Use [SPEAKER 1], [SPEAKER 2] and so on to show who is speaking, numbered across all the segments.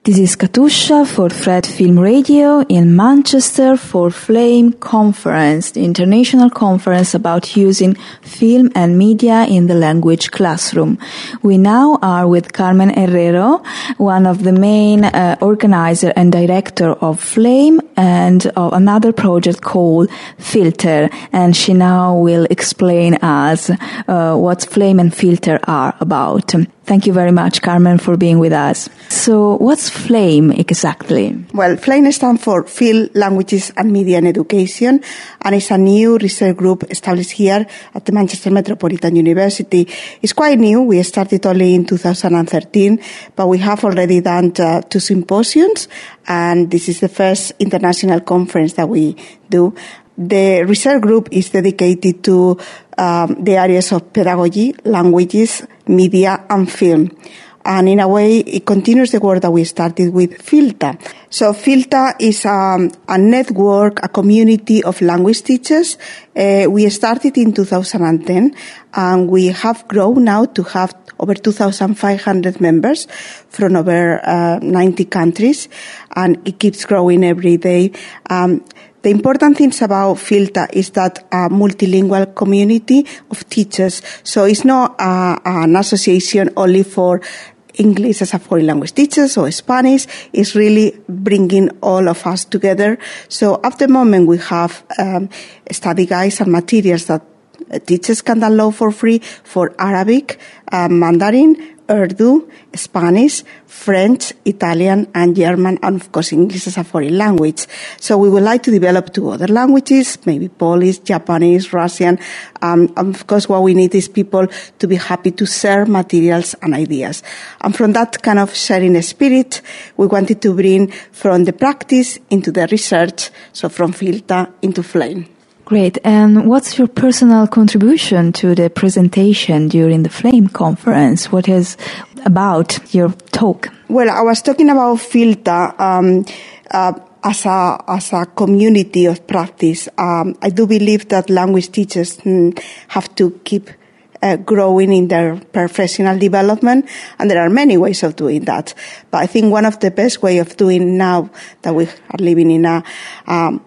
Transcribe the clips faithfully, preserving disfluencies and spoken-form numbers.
[SPEAKER 1] This is Katusha for Fred Film Radio in Manchester for Flame Conference, the international conference about using film and media in the language classroom. We now are with Carmen Herrero, one of the main uh, organizer and director of Flame and of another project called Filter. And she now will explain us uh, what Flame and Filter are about. Thank you very much, Carmen, for being with us. So what's FLAME exactly?
[SPEAKER 2] Well, FLAME stands for Film, Languages and Media in Education, and it's a new research group established here at the Manchester Metropolitan University. It's quite new. We started only in two thousand thirteen, but we have already done uh, two symposiums, and this is the first international conference that we do. The research group is dedicated to um, the areas of pedagogy, languages, media, and film. And in a way, it continues the work that we started with Filta. So Filta is um, a network, a community of language teachers. Uh, we started in two thousand ten, and we have grown now to have over two thousand five hundred members from over uh, ninety countries, and it keeps growing every day. Um, The important things about Filta is that a multilingual community of teachers. So it's not a, an association only for English as a foreign language teachers or Spanish. It's really bringing all of us together. So at the moment we have um, study guides and materials that teachers can download for free for Arabic, uh, Mandarin, Urdu, Spanish, French, Italian, and German, and of course English as a foreign language. So we would like to develop two other languages, maybe Polish, Japanese, Russian. Um, and of course what we need is people to be happy to share materials and ideas. And from that kind of sharing spirit, we wanted to bring from the practice into the research, so from Filta into Flame.
[SPEAKER 1] Great. And what's your personal contribution to the presentation during the Flame conference? What is about your talk?
[SPEAKER 2] Well, I was talking about Filta um, uh, as a as a community of practice. Um, I do believe that language teachers mm, have to keep Uh, growing in their professional development, and there are many ways of doing that. But I think one of the best way of doing now that we are living in a um,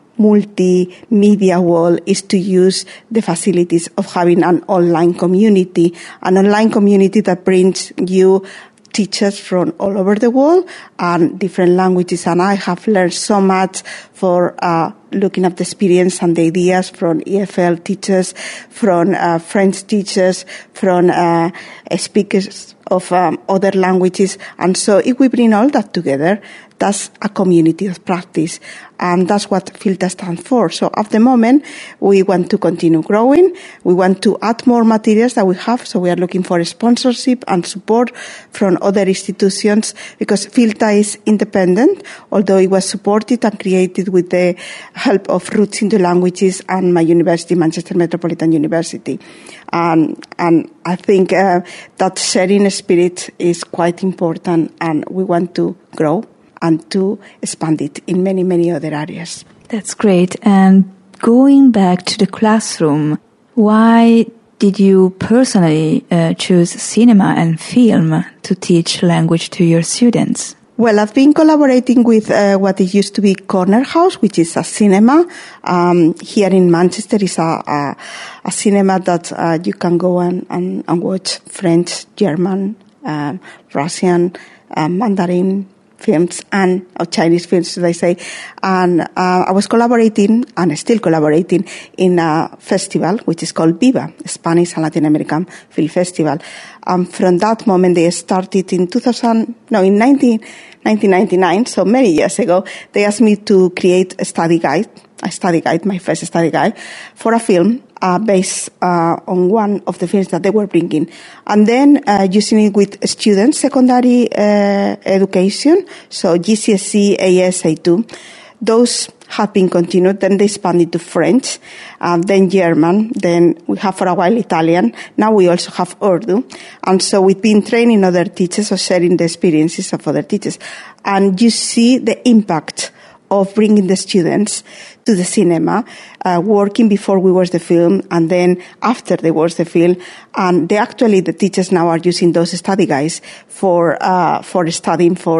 [SPEAKER 2] multimedia world is to use the facilities of having an online community, an online community that brings you teachers from all over the world and different languages. And I have learned so much for uh, looking at the experience and the ideas from E F L teachers, from uh, French teachers, from uh, speakers of um, other languages. And so if we bring all that together, that's a community of practice. And that's what Filta stands for. So at the moment, we want to continue growing. We want to add more materials that we have. So we are looking for sponsorship and support from other institutions, because Filta is independent, although it was supported and created with the help of Roots into Languages and my university, Manchester Metropolitan University. Um, and I think uh, that sharing spirit is quite important, and we want to grow and to expand it in many, many other areas.
[SPEAKER 1] That's great. And going back to the classroom, why did you personally uh, choose cinema and film to teach language to your students?
[SPEAKER 2] Well, I've been collaborating with uh, what it used to be Corner House, which is a cinema. Um, here in Manchester is a, a, a cinema that uh, you can go and, and, and watch French, German, uh, Russian, uh, Mandarin films and or Chinese films, should I say. And uh, I was collaborating, and still collaborating, in a festival which is called Viva, Spanish and Latin American Film Festival. Um, from that moment, they started in two thousand, no, in nineteen ninety-nine, so many years ago, they asked me to create a study guide, a study guide, my first study guide, for a film uh, based uh, on one of the films that they were bringing. And then uh, using it with students, secondary uh, education, so G C S E, A S, A two. Those have been continued. Then they expanded to French, um, then German, then we have for a while Italian. Now we also have Urdu. And so we've been training other teachers or sharing the experiences of other teachers. And you see the impact of bringing the students to the cinema, uh, working before we watch the film and then after they watch the film. And they actually, the teachers now are using those study guides for, uh, for studying for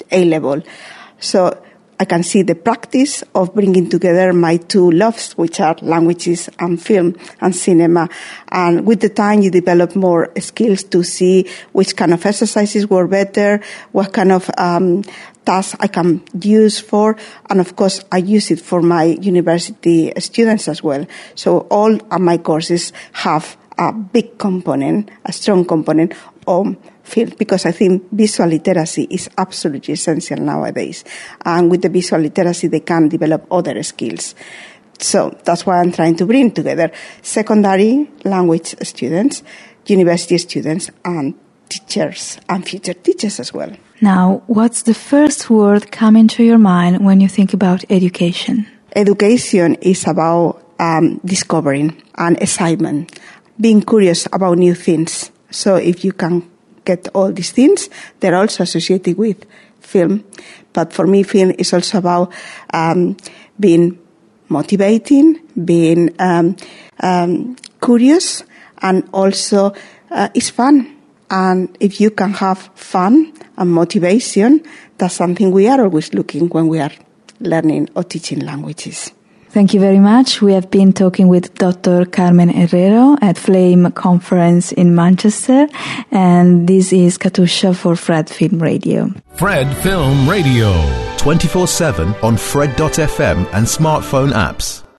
[SPEAKER 2] A-level. So I can see the practice of bringing together my two loves, which are languages and film and cinema. And with the time, you develop more skills to see which kind of exercises work better, what kind of um, tasks I can use for. And of course, I use it for my university students as well. So all of my courses have a big component, a strong component on field, because I think visual literacy is absolutely essential nowadays. And with the visual literacy, they can develop other skills. So that's why I'm trying to bring together secondary language students, university students, and teachers, and future teachers as well.
[SPEAKER 1] Now, what's the first word coming to your mind when you think about education?
[SPEAKER 2] Education is about um, discovering and excitement, being curious about new things. So if you can get all these things, they're also associated with film. But for me, film is also about um, being motivating, being um, um, curious, and also uh, it's fun. And if you can have fun and motivation, that's something we are always looking when we are learning or teaching languages.
[SPEAKER 1] Thank you very much. We have been talking with Doctor Carmen Herrero at Flame Conference in Manchester, and this is Katusha for Fred Film Radio.
[SPEAKER 3] Fred Film Radio.
[SPEAKER 4] twenty-four seven on Fred dot f m and smartphone apps.